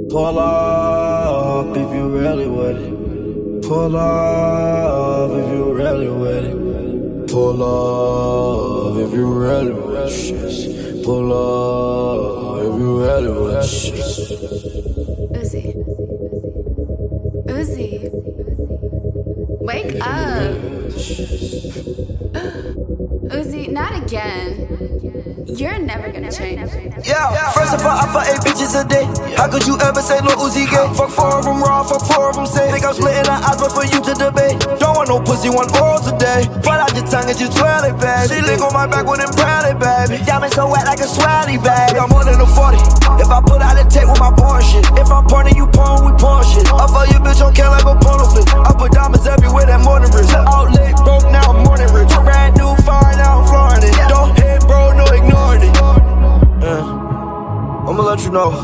Pull up if you really with it. Pull up if you really with it. Pull up if you really with shit. Pull up if you really with shit. Uzi. Uzi. Wake up. Uzi, not again. You're never gonna change. Yeah, first of all, I fuck 8 bitches a day. How could you ever say Lil Uzi gay? Fuck 4 of them raw, fuck 4 of them safe. Think I'm splitting the odds, but for you to debate. Don't want no pussy, want oral today. Pull out your tongue and you twirl it, baby. She lick on my back with them proudly, baby. Diamond so wet like a swally, baby. I'm more than a 40. If I put out a tape with my porn shit. If I'm porn and you porn, we porn shit. I fuck your bitch on can like a porno flip. I put diamonds everywhere, that morning rich. Out late, broke, now I'm morning rich. Brand new, fire, now I'm flooring it. Don't hit, bro, no ignoring it. I'ma let you know.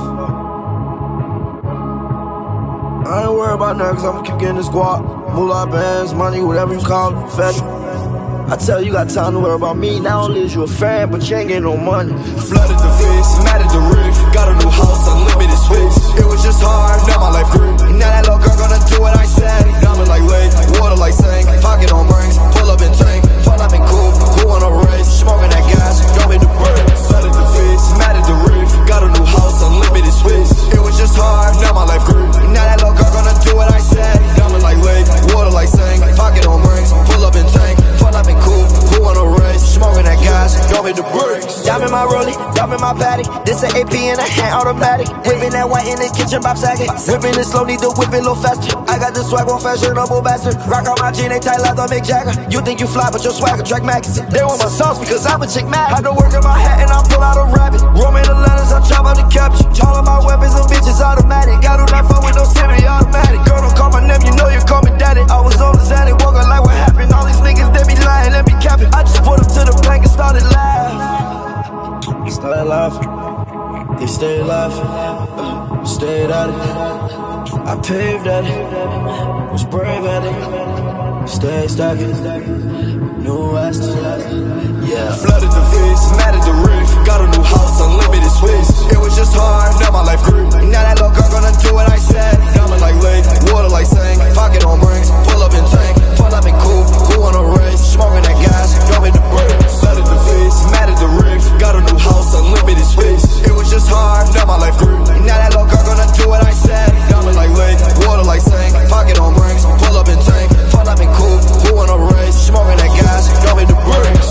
I ain't worried about nothing, cause I'ma keep getting this guap. Moolah bands, money, whatever you call it, fetch. I tell you, got time to worry about me. Not only is you a fan, but you ain't getting no money. Flooded the face, mad at the roof. Got a new house, unlimited space. It was just hard, now my life grew. Now that little girl gonna do what I said. Diamond like lake, water like sink. Pocket on rings, pull up and tank. Pull up and cool, who on a race? Smoking that gas, don't hit the brake. Flooded the face, mad at the roof. Got a new house, unlimited space. It was just hard, now my life grew. Now that little girl gonna do what I said. Diamond like lake, water like sink. Pocket on rings, pull up and tank. Pull up and cool, who on a race? Smoking that gas, don't hit the brakes. Diamond my rollie, diamond my paddock. This an AP in a hand automatic. Whipping that white in the kitchen, Bob Saget. Whipping it slow, need to whip it a little faster. I got the swag on fashionable bastard. Rock on my jean, they tight like the Mick Jagger. You think you fly, but your swagger track magazine. They want my sauce because I'm a chick mad. Had to work in my hat and I pull out a rabbit. Roaming the letters, I chop out the caption. All of my weapons and bitches automatic. I do not fuck with no semi-automatic. Girl, don't call my name, you know you call me daddy. I was on the Xanax, walking like what happened. All these niggas, they be lying, let me cap it. I just put them to the plank and started laughing. Started laughing. They stayed laughing. Stayed at it. I paved at it. Was brave at it. Stayed stacking. New West. Yeah. Flooded the face, mad at the roof. Got a new house, unlimited space. It was just hard, now my life grew. Now that little girl gonna do what I said. Diamond like lake, water like sink. Pocket on rings, pull up and tank. Pull up and cool, who on a race? Smoking that gas, don't hit the brake. Flooded the face, mad at the roof. Got a new house, unlimited space. It was just hard, now my life grew. Now that little girl gonna do what I said. Diamond like lake, water like sink. Pocket on rings, pull up and tank. Pull up and cool, who on a race? Smoking that gas, don't hit the brakes.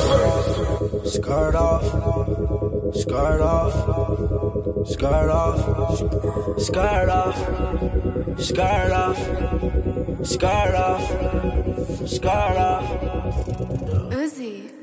Skirt off, skirt off, skirt off, skirt off, skirt off, skirt off, skirt off. Uzi.